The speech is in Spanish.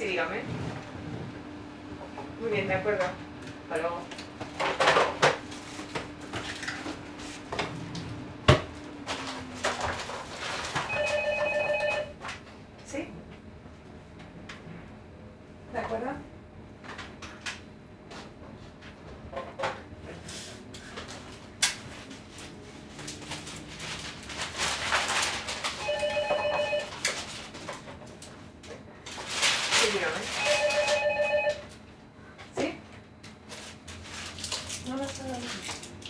Sí, dígame. Muy bien, de acuerdo. Hasta luego. ¿Sí? ¿De acuerdo? Sí, dígame. ¿Sí? No, no está bien.